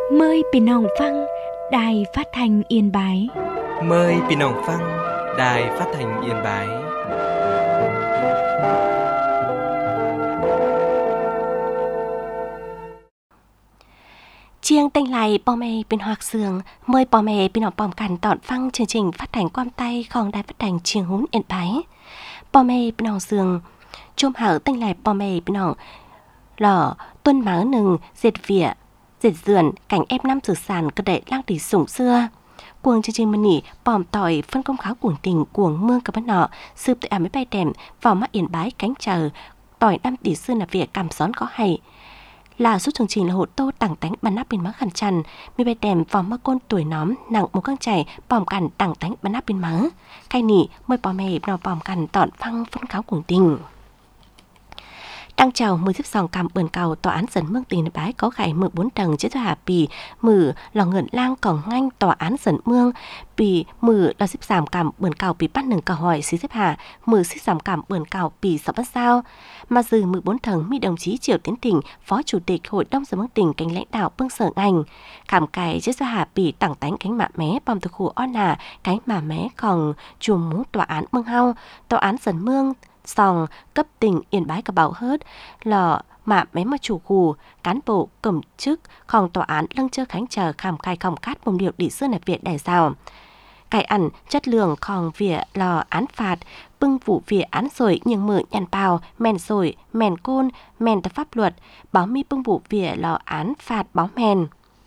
Mờiพี่น้องฟังđài phát thanh Yên Bái. Mời พี่น้องฟัง Đài Phát thanh Yên Bái. Chiêng tênh lại bò mê bên Hoạt Sường, mời bò mê bên họ bòm cằn tọn phăng chương trình phát thanh quam tayของđài phát thanh Chiêng Hún Yên Bái. Bò mê bên họ Sường, chôm hở tênh lại bò mê bên họ lỏ tuân máu nừng dệt vỉa, dệt dườn cảnh ép năm sử sản cơ đệ lang tỷ sủng xưa. Cuồng chương trình mân nỉ bòm tỏi phân công kháo cuồng tình cuồng mương cả bất nọ sướp tự ảm mấy bay đèm vào mắt Yên Bái cánh chờ tỏi 5 tỷ xưa là việc cảm xón có hay. Là suốt chương trình là hộ tô tảng tánh bắn áp bên má khăn chăn, mi bay đèm vào mắt côn tuổi nóm nặng một căng chảy bòm cằn tảng tánh bắn áp bên má. Cái nỉ mời bò mè nào bòm cằn tọn phăng phân kháo cuồng tình. Đăng chào 10 tiếp sòng cầm bườn cầu tòa án dân mương tỉnh Yên Bái có khải 14 tầng chế cho hà pì mử lò ngẩn lang còn nganh tòa án dân mương pì mử là xếp giảm cầm bườn cầu pì bắt nừng cầu hỏi xí xếp hà mử xếp giảm cầm bườn cầu pì sáu bắt sao mà dừ 14 tầng mi đồng chí Triều Tiến Tỉnh phó chủ tịch hội đồng dân mương tỉnh cánh lãnh đạo bưng sở ngành khảm cải chế cho hà pì tảng tánh cánh mạ mé bom thực khu on nà cánh mạ mé còn chùm mú tòa án mương hao tòa án dân mương sòng cấp tỉnh Yên Bái cả bảo hớt lò mạ mé mà chủ khu cán bộ cầm chức phòng tòa án lâng chơ khánh chờ khảm khai khòng cát bông điệu đi xưa nạp viện đại rào cải ẩn chất lượng khòng vỉa lò án phạt bưng vụ vỉa án rồi nhưng mự nhàn bào mèn rồi mèn côn mèn tập pháp luật báo mi bưng vụ vỉa lò án phạt báo mèn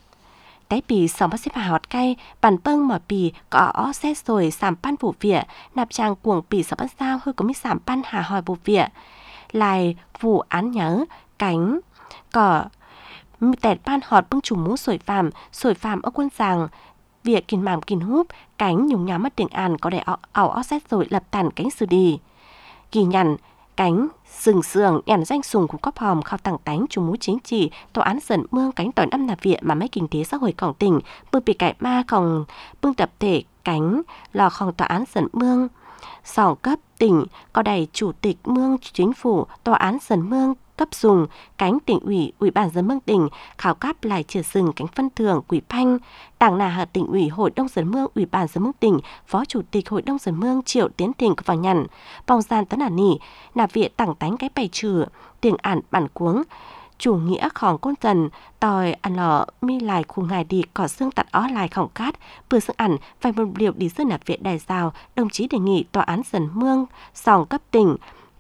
cái bì sòng bắt xếp hà họt cay bản bưng mỏ bì có xét rồi sàm pan vụ vỉa nạp trang cuồng bì sòng bắt sao hơi có mi sàm pan hà hỏi vụ vỉa lại vụ án nhớ cánh cỏ tẹt pan họt bưng chủ mũ sổi phàm ở quân giàng việc kìn mảm kìn húp cánh nhung nhám mất tiếng An có để ảo xét rồi lập tàn cánh xử đi kỳ nhằn cánh sừng sườn nhằn danh sùng của cóp hòm khao tặng tánh chủ mũ chính trị tòa án dân mương cánh tỏi năm nạp viện mà mấy kinh tế xã hội cổng tỉnh bưng bị cải ma còn bưng tập thể cánh lò khòng tòa án dân mương sòng cấp tỉnh có đầy chủ tịch mương chính phủ tòa án dân mương cấp dùng cánh tỉnh ủy ban dân mương tỉnh khảo cáp lại chia sừng cánh phân thưởng quỹ phanh đảng nà hà tỉnh ủy hội đồng dân mương ủy ban dân mương tỉnh phó chủ tịch hội đồng dân mương Triệu Tiến Tỉnh vào nhằn bong gian tấn ản nỉ nạp viện tặng tánh cái bày trừ tiền ản bản cuống chủ nghĩa khòng côn dần tòi ăn lò mi lại khu ngài đi cỏ xương tạt ó lại khổng cát vừa xương ẩn vài một liệu đi xương nạp viện đài rào đồng chí đề nghị tòa án dân mương sòng cấp tỉnh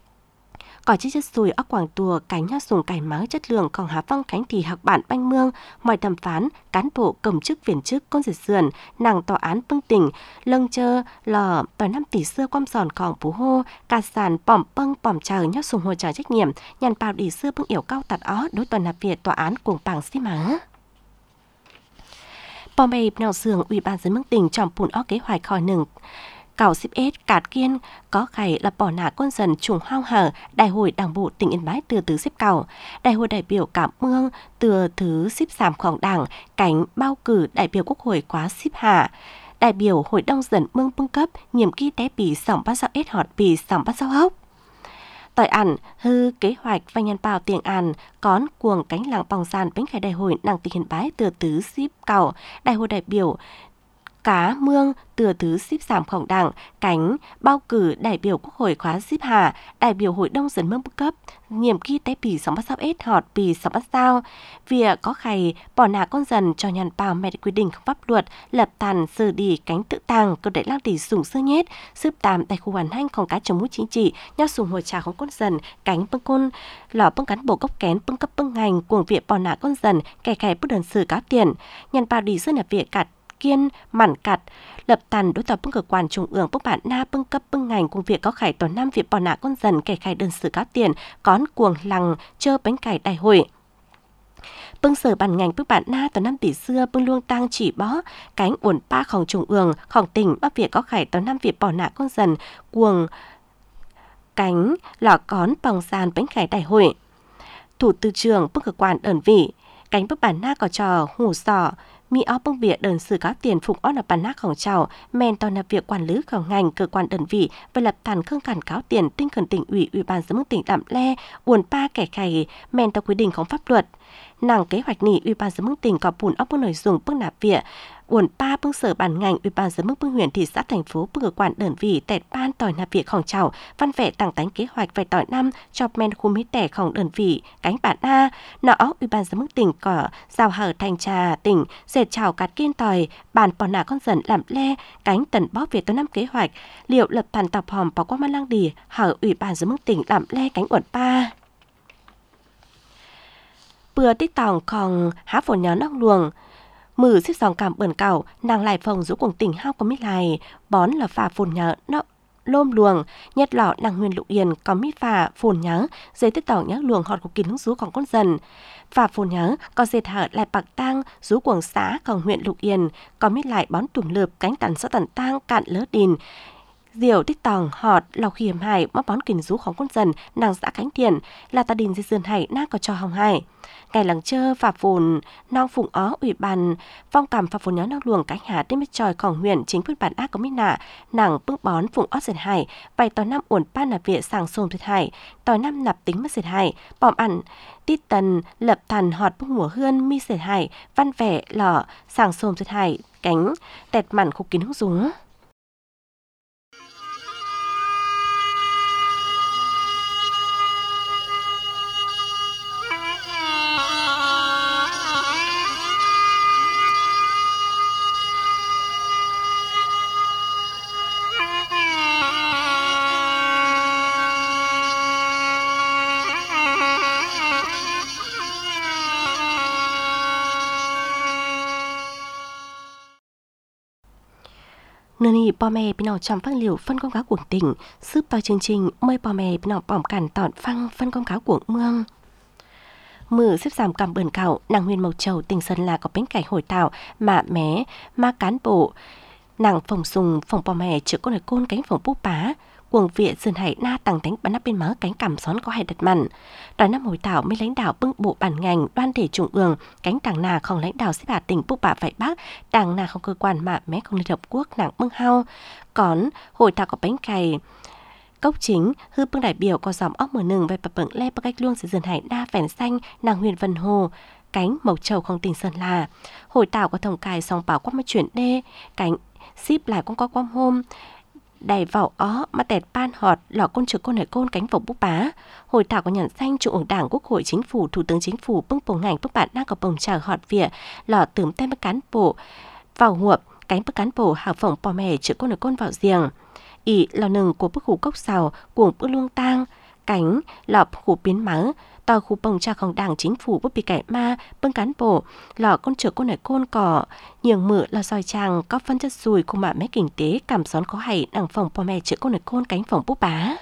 có chiếc chất xùi óc quảng tùa cánh hoa sùng cải máu chất lượng còn há phong cánh thì học bản banh mương mọi thẩm phán cán bộ cầm chức viên chức con diệt sườn nàng tòa án bưng tỉnh lâng chơ lò tòa 5 tỷ xưa quăm giòn còn phú hô cà sàn bỏm bâng bỏm chờ nhóc sùng hồ trả trách nhiệm nhàn bào đi xưa bưng yểu cao tạt ó đối toàn nạp việt tòa án cuồng bảng xí má bò mày nào sường ủy ban dân mương tỉnh chòm phun ó kế hoạch khỏi nừng cào xếp ết cạt kiên có khải là bỏ nả con dần trùng hao hở đại hội đảng bộ tỉnh Yên Bái từ tứ xếp cào đại hội đại biểu cả mương từ thứ xếp giảm khoảng đảng cánh bao cử đại biểu quốc hội quá xếp hạ đại biểu hội đồng dân mương bưng cấp nhiệm kỳ té bì sòng bắt sao ết họt bì sòng bắt sao hốc tỏi ẩn hư kế hoạch và nhân bào tiền ẩn cón cuồng cánh làng bòng sàn bến khải đại hội nàng tỉnh Yên Bái từ tứ xếp cào đại hội đại biểu cá mương từ thứ xếp giảm khổng đảng cánh bao cử đại biểu quốc hội khóa xếp hạ đại biểu hội đồng dân mương cấp nhiệm kỳ té bì sóng bắt sao ết họt bì sóng bắt sao việc có khày bỏ nả con dần cho nhàn bào mẹ quy định pháp luật lập tàn xử đi cánh tự tàng cơ đại lang tỷ sủng sơ nhét xếp tàm tại khu hoàn hànhของcá chống mũi chính trị nhau sủng hồi tràของcon dần cánh bưng côn lò bưng cán bộ gốc kén bưng cấp bưng ngành cuồng viện bỏ nả con dần kẻ khải bất đơn xử cá tiền nhàn bào đi xưa nạp việc cặt kiên mảnh cặt lập tàn đối tòa bưng cơ quan trung ương bưng bản na bưng cấp bưng ngành cùng việc có khải tòa 5 việc bỏ nạ con dần kẻ khải đơn xử cá tiền cón cuồng lằng chơ bánh cải đại hội bưng sở bản ngành bưng bản na tòa 5 tỷ xưa bưng luông tang chỉ bó cánh uẩn paของtrung ươngของtỉnh bắc việc có khải tòa 5 việc bỏ nạ con dần cuồng cánh lò cón bòng sàn bánh cải đại hội thủ tư trường bưng cơ quan ẩn vị cánh bưng bản na có trò hủ sò mi ó bưng bịa đơn xử cá tiền phục ó là bản nátของchào men toàn là việc quản lýของngành cơ quan đơn vị và lập tàn khương cản cáo tiền tinh thần tỉnh ủy ủy ban dân mương tỉnh đạm le uồn pa kẻ khày men theo quy địnhของpháp luật Nàng kế hoạch nỉ Ủy ban giám mức tỉnh có bùn óc bước nội dung bước nạp viện uẩn ba bước sở bản ngành Ủy ban giám mức bước huyện thị xã thành phố bước cơ quan đơn vị tẹt ban tỏi nạp viện khổng chảo văn vệ tặng tánh kế hoạch về tỏi năm cho men khu mỹ tẻ khổng đơn vị cánh bản A nọ Ủy ban giám mức tỉnh có giao hở thành trà tỉnh dệt chảo cắt kiên tỏi bàn bỏ nả con dần làm le cánh tần bóp về tới năm kế hoạch liệu lập thành tập hòm bỏ qua man lang đỉ hở Ủy ban giám mức tỉnh làm le cánh uẩn ba bữa tích tòng còn há phổ nhớ nóc luồng mử xếp dòng cảm bẩn cảo nàng lại phòng rũ cuồng tỉnh hao có mít lại bón là phà phồn nhớ nó lôm luồng nhét lọ nàng huyền lục yên có mít phà phồn nhớ dây tích tòng nhớ luồng họt của kín hứng rú còn con dần phà phồn nhớ có dệt hở lại bạc tang rú cuồng xã còn huyện lục yên có mít lại bón tủm lượp cánh tần xã tần tang cạn lỡ đìn diều tích tòng họt lọc hiểm hải mắc bón kín rúของcon dần nàng xã cánh tiền là ta đình di dườn hải na có cho hồng hải ngày lắng chơ phà phồn nong phụng ó Ủy ban phong cầm phà phồn nhớ nong luồng cánh hạ đến mit tròiของhuyện chính quyền bản ác có mít nạ nàng bưng bón phụng ó dệt hải bày tỏi năm uẩn pan nạp viện sàng xôm tuyệt hải tỏi năm nạp tính mất dệt hải bòm ẩn tít tần lập thần họt bưng mùa hươn mi dệt hải văn vẻ lọ sàng xôm tuyệt hải cánh tẹt mặn khúc kín hứng rúng nơi này bò mè bên nào trong phát liệu phân công cáo của tỉnh giúp vào chương trình mời bò mè bên nào bỏng cản tọn phăng phân công cáo của mương mử xếp giảm cầm bẩn cạo nàng huyền mộc trầu tỉnh Sơn La có bánh cải hồi tạo mạ mé ma cán bộ nàng phòng sùng phòng bò mè chữa con ở côn cánh phòng búp bá cuồng viện dần hải na tàng thánh bắn nắp bên má cánh cảm xón có hai đặt mặn đòi năm hồi thảo mới lãnh đạo bưng bộ bản ngành đoan thể trung ương cánh tàng nà không lãnh đạo xếp hạ tỉnh búp bạ phải bắc tàng nà không cơ quan mạ mé không liên hợp quốc nàng bưng hao còn hồi thảo có bánh cày cốc chính hư bưng đại biểu có dòng óc mở nừng về bậc le bậc cách luôn sự dần hải na phèn xanh nàng huyền vân hồ cánh mộc trầu không tỉnh Sơn La hồi thảo có thông cài song bảo quát mà chuyển đê cánh ship lại cũng có quam hôm đầy vào ó mà tẹt ban họt lọ côn trực côn hải côn cánh vòng búp bá hội thảo có nhận danh trung ương đảng quốc hội chính phủ thủ tướng chính phủ bưng bổng ngành bức bạn đang có bồng chờ họt vỉa lọ tửm tem cán bộ vào huộp cánh bức cán bộ hào phỏng bò mè trực côn hải côn vào giềng ỉ lò nừng của bức hủ cốc xào cuồng bức luông tang cánh lọ hủ biến mắng tòa khu bồng tràของđảng chính phủ bức bị cải ma bưng cán bộ lọ con trưởng côn hải côn cỏ nhường mự là soi tràng có phân chất dùi cùng mạ mấy kinh tế cảm xón có hay đằng phòng bò mè trưởng côn hải côn cánh phòng búp bá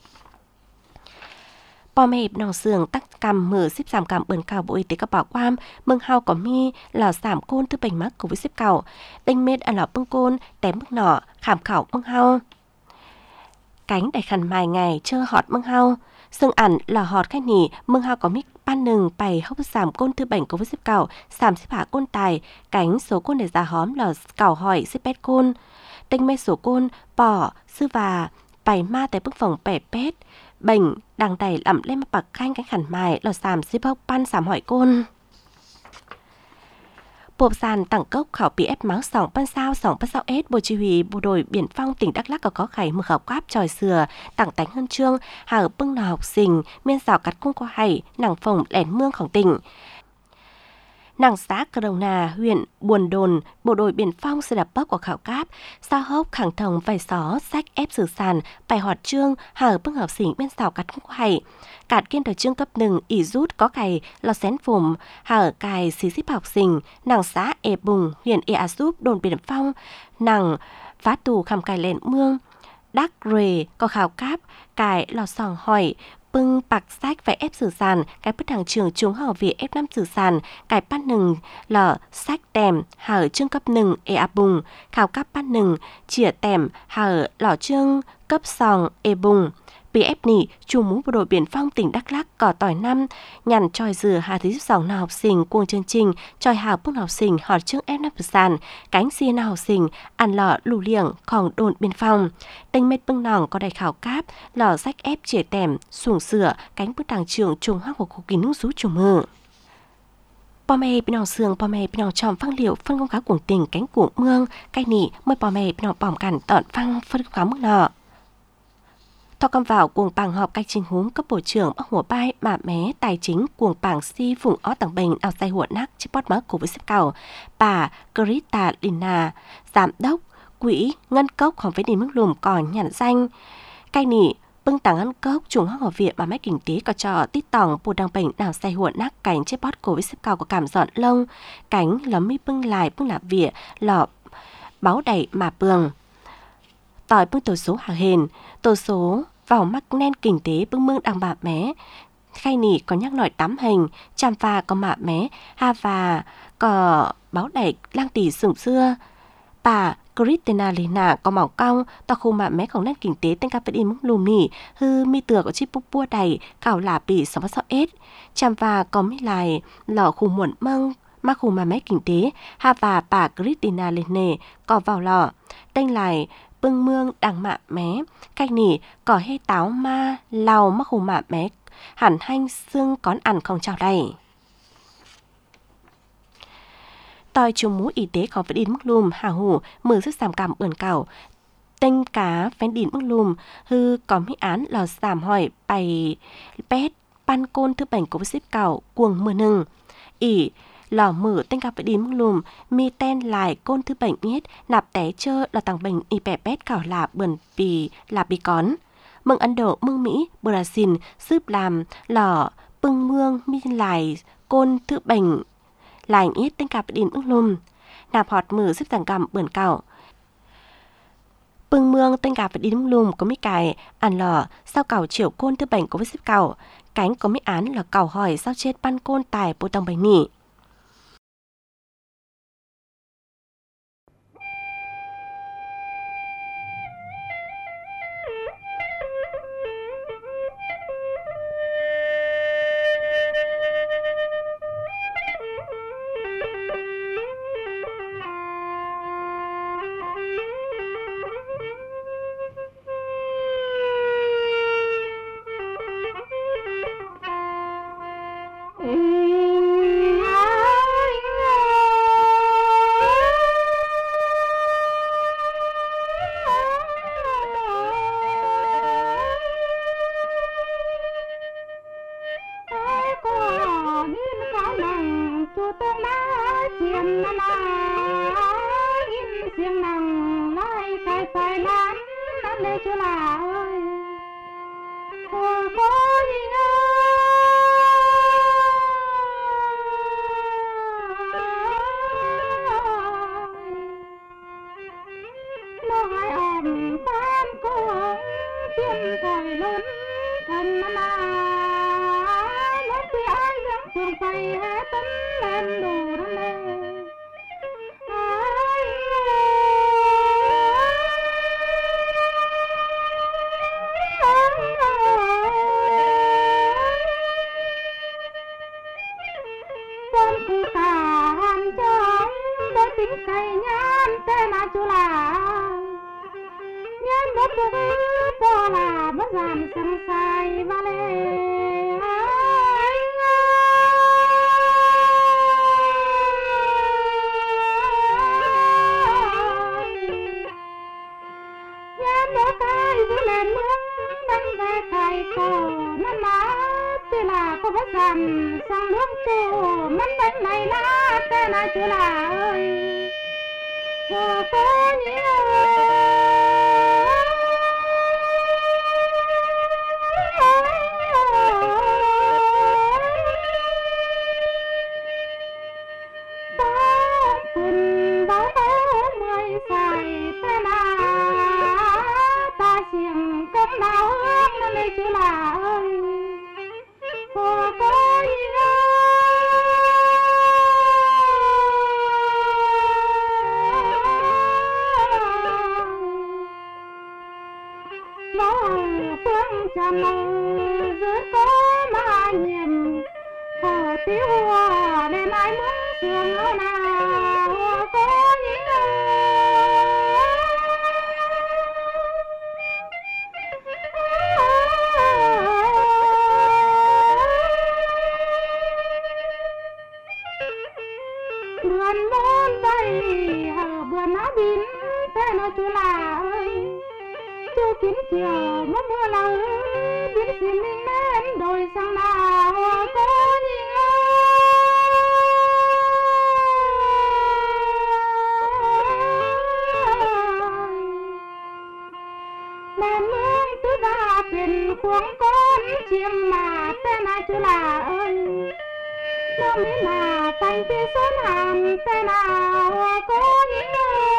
bò mè nòng sườn tắc cầm mở xếp giảm cảm bẩn cào bộ y tế có bảo quam mừng hao có mi là giảm côn thứ bệnh mắc covid xếp cào đinh mết ở lọ bưng côn tém mức nọ khảm khảo mừng hao cánh đại khăn mài ngày chơ họt mừng hao xương ẩn là họt khách nỉ mừng hao có mic ban nừng bày hốc giảm côn thứ bệnh covid xếp cào giảm xếp hạ côn tài cánh số côn để ra hóm là cào hỏi xếp pet côn đinh mết số côn bỏ sư và bày ma tại bức phòng bẻ pet bệnh đằng đầy lẩm lên bạc khanh cánh khẩn mài lò giảm xếp hốc pan giảm hỏi côn bộ sàn tặng cốc khảo PF máu sòng pan sao S bộ chỉ huy bộ đội biên phong tỉnh Đắk Lắk có khải mực khảo quáp tròi sừa tặng tánh hơn trương hà bưng nào học sinh miên rào cắt cung qua hay nàng phòng lẻn mươngของtỉnh nàng xã Cờ Đồng Nà, huyện Buồn Đồn, bộ đội biên phong sẽ đạp bớt của khảo cáp, sao hốc khẳng thồng vài xó, sách ép sử sàn, bài hoạt trương, hở bưng học sinh bên xào cắt cung hay. Cạt kiên thời trương cấp 1, ỉ rút có cày, lò xén phùm, hở cài xí xíp học sinh, nàng xã Ê Bùng, huyện Ê A Súp, đồn biên phong, nàng phá tù khăm cài lẹn mương, đắc rề, có khảo cáp, cài lò sòng hỏi, bưng bạc sách và ép sử sàn cái bức hàng trường chúng hở vì ép 5 sử sàn cái bắt nừng lở sách tèm hở chương cấp 1 ê a bùng khảo cấp bắt nừng chỉa tèm hở lỏ chương cấp sòng ê bùng BF nỉ chủ mũ bộ đội biên phong tỉnh Đắk Lắk cỏ tỏi năm nhằn tròi dừa hà thí dòng nào học sinh cuồng chương trình tròi hào bức học sinh hỏi chương ép 5 sử sàn cánh xia nào học sinh ăn lọ lù liệngของđồn biên phong tinh mết bưng nòng có đầy khảo cáp lò sách ép chỉa tèm xuồng sửa cánh bức đảng trưởng trung học của khu kỳ nước rú chủ mơ Bò mẹ bên nòng sườn, bò mẹ bên nòng tròm phăng liệu phân công cáo cuồng tình cánh cuồng mương, cay nỉ mới bò mẹ bên nòng bỏm cản tọn phăng phân công cáo mức nọ. Thọ cầm vào cuồng bảng họp cách trình húm cấp bộ trưởng bắcหัวbay mà mé tài chính cuồng bảng si phùng ó tầng bình ao sayหัวnắc chiếc bót mớ của với xếp cầu bà Grita Lina giám đốc quỹ ngân cốc hòm với đi mức lùm còn nhận danh cay nỉ bưng tảng ngân cốc chuồng hóc ở viện mà máy kinh tế có trò tít tòng bù đằng bình nào sayหัวnắc cánh chiếc bót của với xếp cầu có cảm dọn lông cánh lấm mi bưng lại bưng lạp viện lọ báo đẩy mà bường tỏi bưng tổ số hàng hền tổ số vào mắc nen kinh tế bưng mương đang bạ mé khay nỉ có nhắc nổi tắm hình chàm pha có mạ mé ha và có báo đẩy lang tỷ sừng xưa bà Christina Lina có mỏng cong to khu mạ méของnen kinh tế tên ca đi mức lùm nỉ hư mi tựa có chip bua đầy cào là bị 6 chàm pha có mi lại lọ khu muộn măng mà khu mạ mé kinh tế ha và bà Christina Lina có vào lọ tên lại bưng mương đằng mạ mé cách nỉ có hê táo ma lào mắc hù mạ mé hẳn hanh xương con ăn không chào đây tòi chung mũ y tế có phải đi mức lùm hà hù mở sức giảm cảm ưỡn cảo tên cá phén đi mức lùm hư có mỹ án lò giảm hỏi bày pét pan côn thứ bệnh của xếp cảo cuồng mưa nừng ỉ lò mở tên gặp phải đi mức lùm mi ten lại côn thứ bệnh biết nạp té chơ là tàng bệnh y bẻ bét cảo là bẩn bì là bì cón mừng Ấn Độ mừng Mỹ Brazil giúp làm lò bưng mương mi lại côn thứ bệnh lại ít tên gặp phải đi mức lùm nạp họt mở giúp tàng cầm bẩn cảo bưng mương tên gặp phải đi mức lùm có mi cài ăn lò sao cảo chiều côn thứ bệnh của xếp cảo cánh có mi án là cảo hỏi sao chết ban côn tài bộ tàng bệnh nỉ chiều mất mưa nắng biết xin linh mến đôi sang nào có nhìn mẹ mương tứ ba tiền cuống con chim mà tên ai chứ là ơi nó mới là tay phía sơn hàm tên nào có những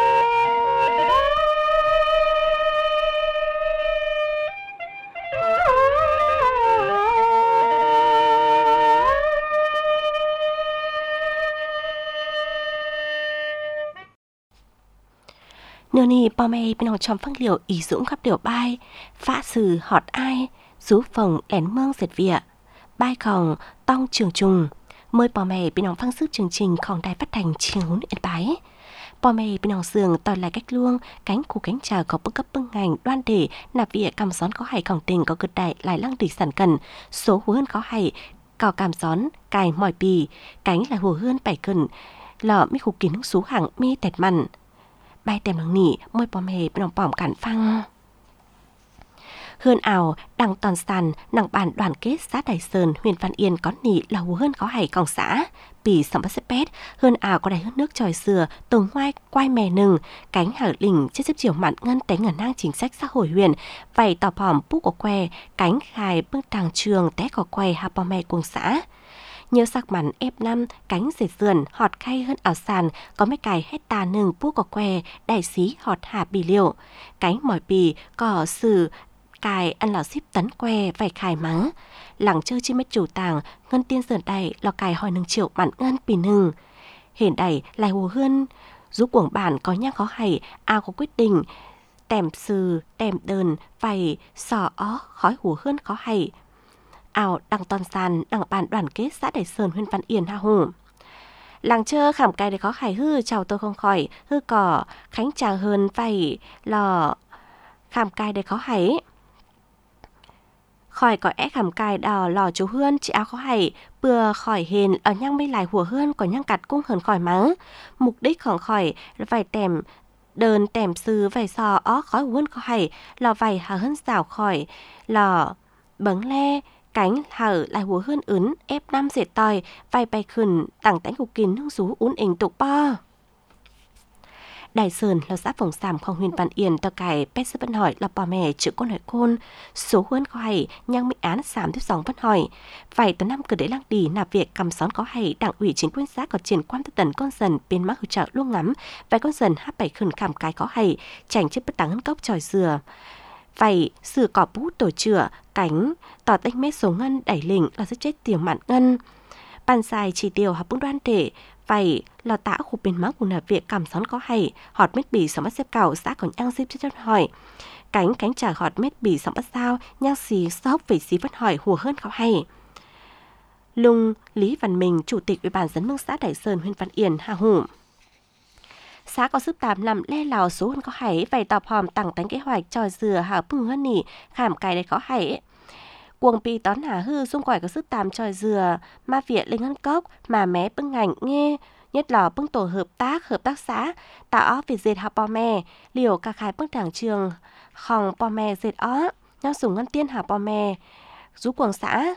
nửa nì bò mẹ bên hồng trong phăng liệu ý dũng khắp điều bài phá sử họt ai rú phồng lén mương dệt vịa bài khòng tong trường trùng mời bò mẹ bên hồng phăng sức chương trìnhของđài phát thanh Chiêng Hún Yên Bái bò mẹ bên hồng giường tòi lại cách luông cánh khu cánh trà có bức cấp bưng ngành đoan để nạp vịa cầm xón có hay khổng tình có cực đại lại lăng địch sản cần số hú hơn có hay cào cảm xón cài mỏi bì cánh là hù hơn bảy cân lọ mi khu kiến số hàng mi tẹt mặn bài tem lăng nỉ môi bò mè bên lòng bỏm cản phăng hơn ảo đằng toàn sàn nằng bàn đoàn kết xã Đại Sơn huyện Văn Yên có nỉ là hú hơn có hay còng xã bì sầm bắt pét hơn ảo có đầy hơn nước tròi sừa tùng ngoai quai mè nừng cánh hở lình chết xếp chiều mặn ngân té ngân nang chính sách xã hội huyện vậy tỏ bỏm bút của que cánh khai bưng tràng trường té có que hà bò mè cuồng xã nhớ sắc mắn ép năm cánh dệt sườn họt khay hơn ảo sàn có mấy cài hecta nừng bút có que đại xí họt hạ bì liệu cánh mỏi bì cỏ sử cài ăn lò ship tấn que vài khải mắng lẳng chơi chi mấy chủ tàng ngân tiên sườn đầy lò cài hỏi nừng triệu mặn ngân bì nừng hiện đầy lại hồ hơn giúp cuồng bản có nhang khó hay ao có quyết định tèm sừ tèm đờn vầy sò ó khói hồ hơn khó hay ảo đằng toàn sàn đằng bàn đoàn kết xã Đại Sơn huyện Văn Yên ha hù làng chơ khảm cài để có khải hư chào tôi không khỏi hư cỏ khánh chào hơn vầy lò khảm cài để có hải khỏi có ép khảm cài đỏ lò chú hươn chị áo có hay bừa khỏi hền ở nhang mấy lại hùa hươn có nhang cặt cung hơn khỏi mắng mục đíchของkhỏi vài tèm đơn tèm sư vài sò ó khói hươn có hay lò vài hà hơn xảo khỏi lò bấng le cánh hở lại hùa hươn ướn ép năm dệt tòi vài bài khẩn tặng tánh cục kín hương xú uốn ảnh tục bo Đại Sơn là xã vùng sàmของhuyện Văn Yên tờ cải pet sư vẫn hỏi là bò mẹ chữ con hỏi côn số hơn có hay nhang mỹ án sám tiếp sóng vẫn hỏi vậy tờ năm cứ để lăng đi nạp việc cầm xón có hay đảng ủy chính quyền xã có triển quan tư tần con dần bên mắc hữu trợ luôn ngắm vài con dần hát bảy khẩn khảm cái có hay chảnh chiếc bất tắng cốc tròi dừa vậy sử cỏ bút tổ chữa cánh tỏ tênh mét số ngân đẩy lỉnh là rất chết tiểu mạn ngân bàn dài chỉ tiêu học bưng đoan để vậy là tả khu bên mắc của nạp việc cảm xón có hay họt mét bì sống bắt xếp cào xã còn nhang xếp chất hỏi cánh trả họt mét bì sống bắt sao nhang xì sóc về xí vẫn hỏi hùa hơn có hay Lung Lý Văn Minh chủ tịch ủy ban dân mương xã Đại Sơn huyện Văn Yên hà hủ xã có sức tạm làm le lào số hơn có hay vậy tọp hòm tặng tánh kế hoạch tròi dừa hà bưng hơn nỉ khảm cài đấy có hay cuồng pi tón hà hư xung quanh có sức tạm tròi dừa ma viện lên ngân cốc mà mé bưng ngành nghe nhất là bưng tổ hợp tác xã tạo việc dệt hà bò mè liều cả khai bưng đảng trường khòng bò mè dệt ó nhau sủng ngân tiên hà bò mè rú cuồng xã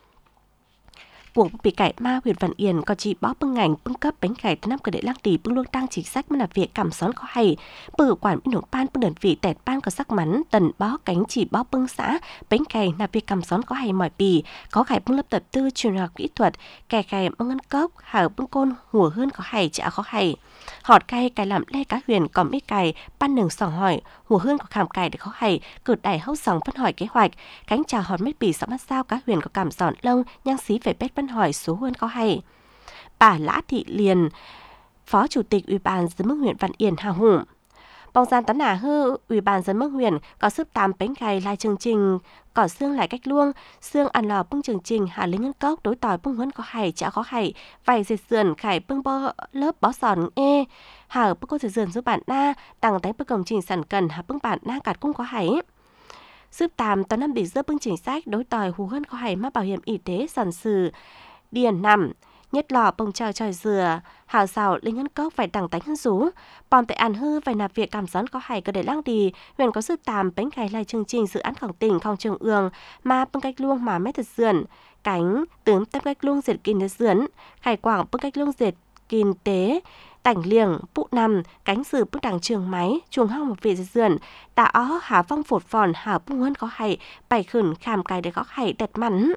cuồng bị cải ma huyện Văn Yên có chỉ bó bưng ngành bưng cấp bánh cải từ năm cờ để lăng tỷ bưng luôn tăng chính sách mà là việc cảm xón có hay bự quản bên nổ ban bưng đơn vị tẹt ban có sắc mắn tần bó cánh chỉ bó bưng xã bánh cải là việc cảm xón có hay mỏi bì có khải bưng lớp tập tư truyền học kỹ thuật kè kè bưng ngân cốc hở bưng côn hùa hơn có hay chả có hay họt cay cài làm le cá huyền còn ít cài ban nường sòng hỏi hùa hơn có khảm cài để có hay cử đài hốc sòng phân hỏi kế hoạch cánh trà họt mét bì sắm bắt sao cá huyền có cảm giòn lông nhang xí về bét phân hỏi số hơn có hay bà Lã Thị Liền phó chủ tịch ủy ban dân mương huyện Văn Yên hà hủ bóng gian tấn hà hư ủy ban dân mương huyện có sức tám bánh cày lại chương trình cỏ xương lại cách luông xương ăn lò bưng chương trình hà lính ngân cốc đối tỏi bưng huấn có hay chả có hay vài dệt sườn khải bưng bó lớp bó sòn hà bưng cô dệt sườn giúp bạn na đằng tánh bưng công trình sản cần hà bưng bạn na cạt cũng có hay sức tám tấn năm bị dơ bưng chính sách đối tỏi hù hơn có hay mắc bảo hiểm y tế sản sử điền nằm nhất lò bông chờ tròi dừa hào xào linh ngân cốc phải đằng tánh hơn rú bom tại ăn hư phải nạp việc cảm gión có hay có để lăng đi huyện có sự tàm bánh ngày lại chương trình dự án khẳng tỉnh không trường ương mà bưng cách luông mà mét thật dườn cánh tướng tép cách luông diệt kinh dườn khải quảng bưng cách luông diệt kinh tế tảnh liềng bụ nằm cánh sử bức đằng trường máy chuồng hong một vị dườn đã ó hà phong phột phòn hà bung hơn có hay bày khẩn khảm cái để có hay đẹp mắn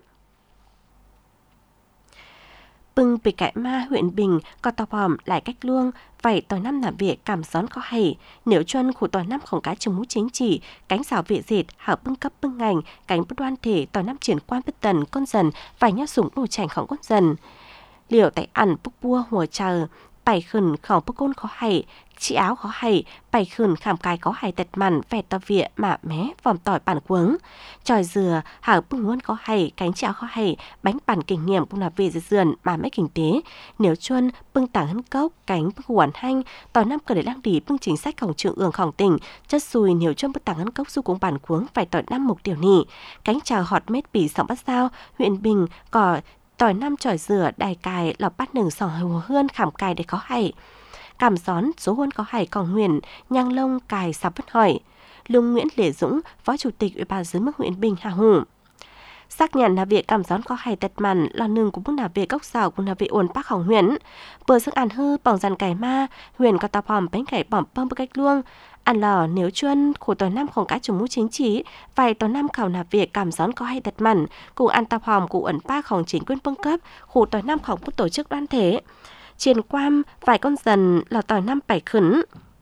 bưng bị cải ma huyện Bình có tàu bòm lại cách luông vậy tỏi năm làm việc cảm gión có hay nếu chân của tỏi năm không cá trồng mũ chính trị cánh xảo vị dệt hảo bưng cấp bưng ngành cánh bất đoan thể tỏi năm triển quan bất tần con dần phải nhát súng nổ chảnh khổng con dần liệu tại ăn bốc bua hùa chờ bảy khẩn khổng bốc côn có hay chị áo có hay bảy khẩn khảm cài có hay tật mặn vẹt tàu vịa mạ mé vòm tỏi bản cuống tròi dừa hảo bưng nguồn có hay cánh chị áo có hay bánh bản kinh nghiệm cũng là về dườn mà mấy kinh tế nếu chuân bưng tảng hân cốc cánh bưng huẩn hanh tỏi năm cờ để lăng đi bưng chính sách khổng trường ương khổng tỉnh chất xùi nếu chuân bưng tảng hân cốc du cũng bản cuống phải tỏi năm mục điều nỉ cánh chào họt mét bỉ sọng bắt sao huyện Bình có tỏi năm tròi dừa đài cài lọc bắt nừng sòng hầu hơn khảm cài để có hay cảm gión số huân có hay còn huyền nhang lông cài sạp bất hỏi Lung Nguyễn Lễ Dũng phó chủ tịch ủy ban dưới mức huyện Bình Hà Hùng xác nhận là việc cảm gión có hay tật mặn là nương của mức là việc gốc xào cũng là việc ổn bác hỏng huyện vừa sức ăn hư bỏng dàn cải ma huyền có tàu hòm bánh cải bỏng bơm cách luông ăn lò nếu chuân của tòa năm không cá trùng mũ chính trị vài tòa năm khảo là việc cảm gión có hay tật mặn cùng ăn tàu hòm của ẩn bác hỏng chính quyền bưng cấp khu tòa năm không có tổ chức đoàn thể trên quam vài con dần là tỏi năm bảy khẩn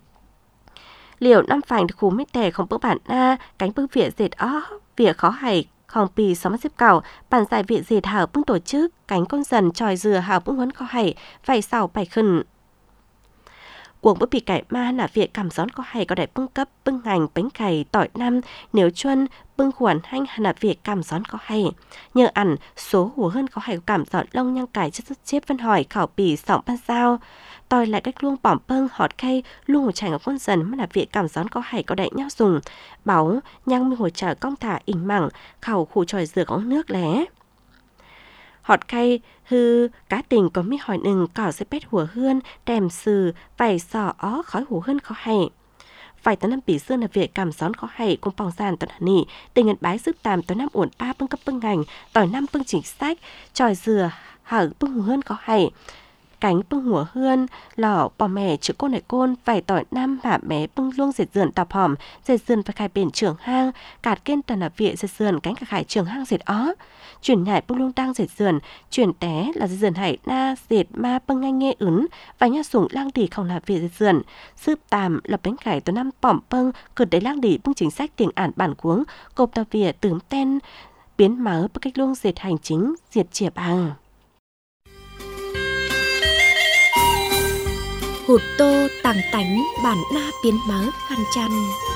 liệu năm phành khu mít tè không bữa bản na cánh bưng vỉa dệt ó vỉa khó hay không pì xóm xếp cào bản giải vỉa dệt hảo bưng tổ chức cánh con dần tròi dừa hảo bưng huấn khó hay vài sào bảy khẩn cuộc bữa bị cải ma là việc cảm gión có hay có đại bưng cấp bưng ngành bánh cày tỏi năm nếu chuân bưng khuẩn hanh là việc cảm gión có hay nhờ ăn số hùa hơn có hay cảm gión lông nhang cải chất rất chếp phân hỏi khảo bì sọng ban sao tỏi lại cách luông bỏng bưng họt khay luông hồ chảy của con dần mà là việc cảm gión có hay có đại nhau dùng báo nhang mi hồ chả cong thả ỉnh mẳng khảo khu tròi dừa có nước lé họt khay hư cá tình có mi hỏi nừng cỏ sẽ bét hùa hươn đèm sừ vảy sò ó khói hùa hươn có hay phải tới năm bỉ xưa là việc cảm gión có hay cùng phòng gian tận hẳn nỉ tình nhận bái giúp tàm tới năm ổn ba bưng cấp bưng ngành tỏi năm bưng chính sách tròi dừa hở bưng hùa hươn có hay cánh bưng hùa hươn lò bò mè chữ côn này côn vài tỏi năm mà bé bưng luông dệt dườn tạp hòm dệt dườn phải khai biển trưởng hang cạt kên tần là viện dệt dườn cánh cả khải trưởng hang dệt ó chuyển nhảy bưng luông đang dệt dườn chuyển té là dệt dườn hải na dệt ma bưng ngay nghe ứng và nha sủng lang đỉ không là viện dệt dườn sư tàm lập bánh cải từ năm bỏm bưng cợt đấy lang đỉ bưng chính sách tiền ản bản cuống cộp tà vỉa tướng ten biến máu bưng cách luông dệt hành chính diệt chìa bằng hụt tô tàng tánh bản na biến mớ khăn chăn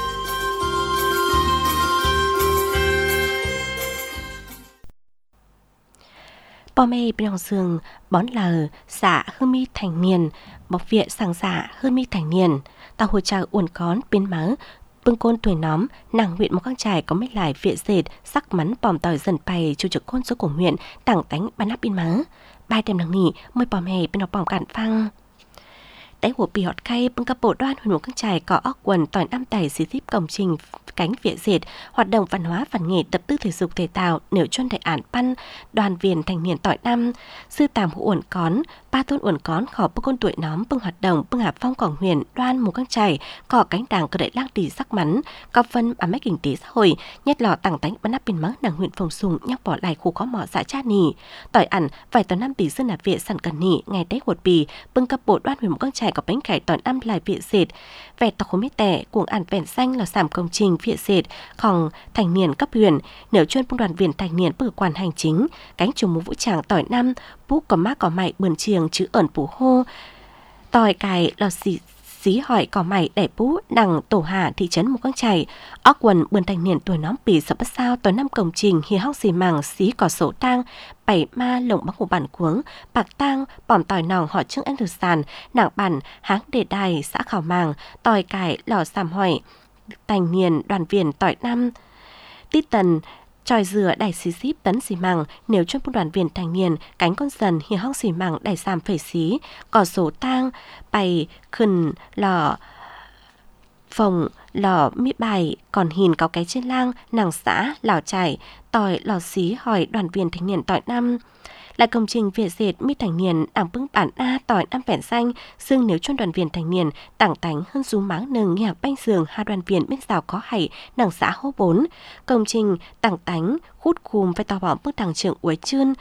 bò mê bên giường bón lờ xả hư mi thành niên bọc viện sàng xả hư mi thành niên tàu hồ trà uốn cón biến mớ bưng côn tuổi nóm nàng huyện một con trải có mấy lại viện dệt sắc mắn bòm tỏi dần bày chủ trực côn số của huyện tảng tánh bán áp biến mớ bài đêm nắng nghỉ môi bò mê bên học bỏng cạn phăng đáy của bì họt khay bưng cấp bộ đoan huyện một con trải có óc quần tỏi năm tẩy xí tiếp công trình cánh viện dệt hoạt động văn hóa văn nghệ tập tư thể dục thể tạo nếu chuyên đại án pan đoàn viên thanh niên tỏi năm sư tàm hữu uẩn cón ba tôn uẩn cón khỏ bưng côn tuổi nóm bưng hoạt động bưng hạ phong quảng huyền đoan một con trải cỏ cánh đảng cơ đại lang tỷ sắc mắn có phân à mấy kinh tế xã hội nhất lò tảng tánh bắn áp bên mắng nàng huyện phòng sùng nhắc bỏ lại khu có mỏ xã cha nỉ tỏi ẩn vài tỏi năm bì sơn là viện sẵn cần nỉ ngày tết hột bì bưng cấp bộ đoan huyện một con trải có bánh cải tỏi năm lại viện dệt vẹt tàu khối mít tẻ cuồng ẩn vẹn xanh là sản công trình viện dệt khòng thành niên cấp huyện nếu chuyên bưng đoàn viên thành niên bử quản hành chính cánh chủ mũ vũ trang tỏi năm bút có mác có mày bườn chiềng chữ ẩn bù hô tỏi cài là xí hỏi cỏ mày đẻ bú đằng tổ hà thị trấn một con chảy óc quần bườn thành niên tuổi nóm bì sập bắt sao tỏi năm công trình hi hóc xì màng xí cỏ sổ tang bảy ma lồng bắc của bản cuống bạc tang bỏm tỏi nòng họ trước anh được sàn nặng bản háng đề đài xã khảo màng tỏi cài lò sàm hỏi thành niên đoàn viên tỏi năm tít tần tròi dừa đẩy xí xíp tấn xì măng nếu trong một đoàn viên thanh niên cánh con dần hi hong xì măng đẩy xàm phẩy xí có số tang bày khẩn lò phòng lò mi bài còn hình có cái trên lang nàng xã lào chảy tỏi lò xí hỏi đoàn viên thanh niên tỏi năm là công trình việt dệt mi thanh niên đảng bưng bản a tỏi năm vẹn xanh xưng nếu cho đoàn viên thanh niên tảng tánh hơn rú máng nừng nghe banh giường hai đoàn viên bên rào có hảy nàng xã hô 4 công trình tảng tánh khút khùm phải tỏ bỏ bước đảng trưởng uế chươn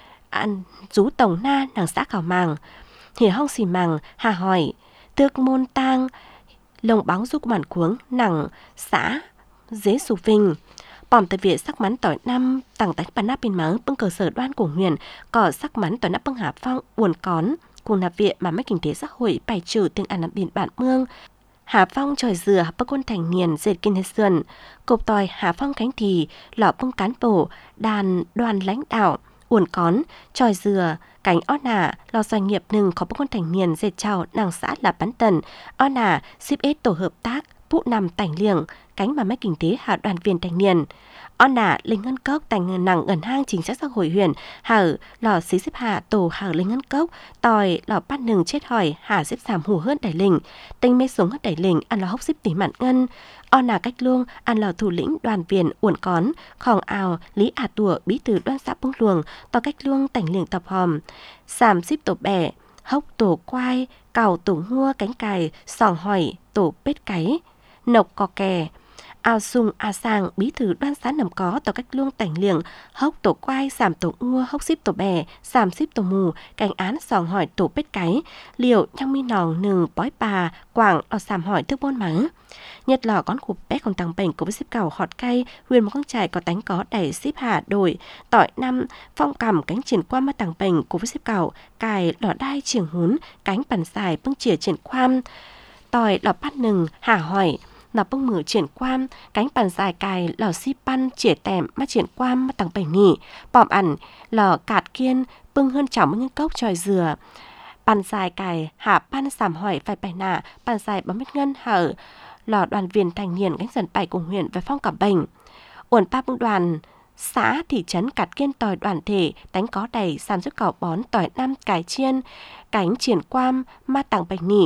ăn rú tổng na nàng xã khảo màng thì hong xì màng hà hỏi tước môn tang lồng bóng giúp bản cuống nàng xã dế sù vinh bòm tại viện sắc mắn tỏi năm tặng tánh bản nắp bên máng bưng cơ sở đoan của huyện có sắc mắn tỏi nắp bưng hạ phong uồn cón cùng nạp viện mà mấy kinh tế xã hội bài trừ tiếng ăn nằm biển bản mương Hà Phong tròi dừa bác quân thành niên dệt kinh hết sườn cột tỏi Hà Phong cánh thì lọ bưng cán bộ đàn đoàn lãnh đạo uồn cón tròi dừa cánh ó nà lò doanh nghiệp nừng có bác quân thành niên dệt chào nàng xã là bán tần ó nà ship tổ hợp tác phụ nằm tảnh liềng cánh mà mấy kinh tế hạ đoàn viên thanh niên on nà linh ngân cốc tành nặng ẩn hang chính sách xã hội huyện hở lò xí xếp hạ tổ hở linh ngân cốc tòi lò bát nừng chết hỏi hạ xếp giảm hủ hơn đẩy lình tinh mê sống hết đẩy lình ăn lò hốc xếp tỉ mạn ngân on nà cách luông ăn lò thủ lĩnh đoàn viên uẩn cón khòng ào lý ả tùa bí thư đoan xã bưng luồng tò cách luông tảnh liềng tập hòm sàm xếp tổ bẻ hốc tổ quai cào tổ ngua cánh cài sòng hỏi tổ bết cáy nộc cò kè ao sung a sang bí thư đoan xã nằm có tàu cách luông tảnh liềng hốc tổ quai sàm tổ ngua hốc xíp tổ bè sàm xíp tổ mù cảnh án sòng hỏi tổ bết cáy liệu nhang mi nòng nừng bói bà quảng ở sàm hỏi thức bôn mắng nhật lò con cụp bé còn tăng bệnh của với xíp cào họt cay huyền một con trai có tánh có đẩy xíp hạ đổi tỏi năm phong cầm cánh triển qua mắt tăng bệnh của với xíp cào cài đỏ đai triển hún cánh bàn dài bưng chìa triển khoam tỏi lò bắt nừng hà hỏi nó bưng mở triển quam cánh bàn dài cài lò xi pan chĩa tèm mắt triển quam mắt tăng bảy nỉ bòm ẩn lò cạt kiên bưng hơn chảo những cốc tròi dừa bàn dài cài hạ pan sàm hỏi phải bài nạ bàn dài bấm mít ngân hở lò đoàn viên thanh niên cánh dần bảy cùng huyện về phong cả bệnh uẩn pa bưng đoàn xã thị trấn cạt kiên tỏi đoàn thể đánh có đầy sản xuất cỏ bón tỏi năm cải chiên cánh triển quam mắt tăng bảy nỉ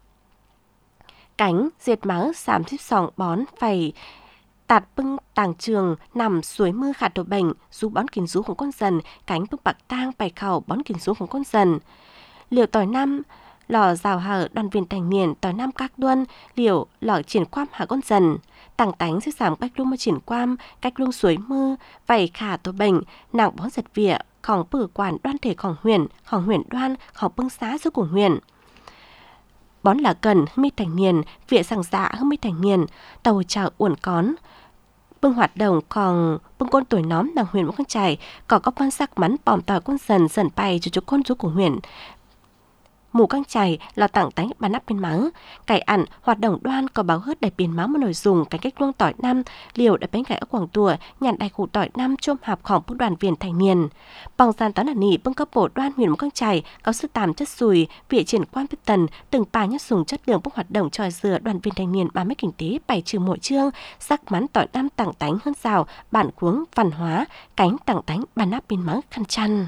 cánh diệt máu sám xíp sòng bón phải tạt bưng tàng trường nằm suối mưa khát tổ bệnh rú bón kín rúของcon dần cánh bưng bạc tang bài khẩu bón kín rúของcon dần liều tỏi năm lò rào hở đoàn viên thanh niên tỏi năm các đuân liều lò triển quam hạ con dần tàng tánh sẽ giảm cách luôn mà triển quam cách luôn suối mưa vảy khả tổ bệnh nặng bón giật vỉaของbử quản đoan thểของhuyện đoanของbưng xá giữa của huyện bón là cần mi thành niên viện sàng dạ hơn mi thành niên tàu chào uẩn cón bưng hoạt động còn bưng con tuổi nóm nàng huyền một con chài có các quan sắc mắn bòm tỏi con dần dần bay cho con chú của huyền mù căng chài là tặng tánh bàn nắp bên mắng cải ẩn hoạt động đoan có báo hớt đầy biển máu mà nổi dùng cái cách luông tỏi năm liều để bánh cải ở quảng tùa nhàn đầy củ tỏi năm chôm hạpของผู้đoàn viên thanh niên bằng gian tán ẩn nỉ bưng cấp bộ đoan huyền một căng chài có sự tàm chất sùi vị triển quan biết tần từng bà nhất dùng chất lượng bưng hoạt động tròi dừa đoàn viên thanh niên 30 kinh tế bảy trừ mỗi chương sắc mắn tỏi năm tặng tánh hơn rào bản cuống văn hóa cánh tặng tánh bàn nắp bên mắng khăn chăn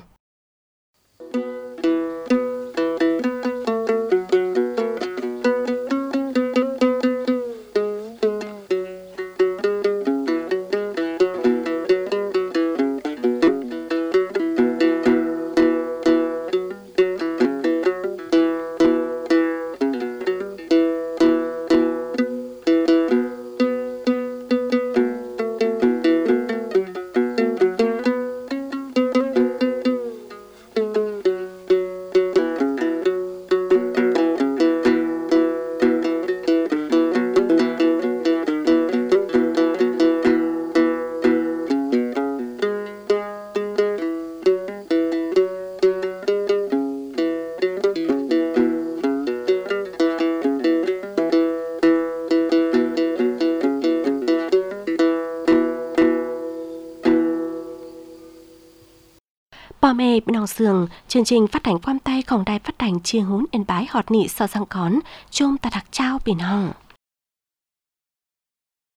Bò mê bên nòng sườn, chương trình phát hành quam tayของđài phát hành Chiêng Hún Yên Bái Họt Nị Sợ Sang Cón, chôm ta đặc trao biển hồng.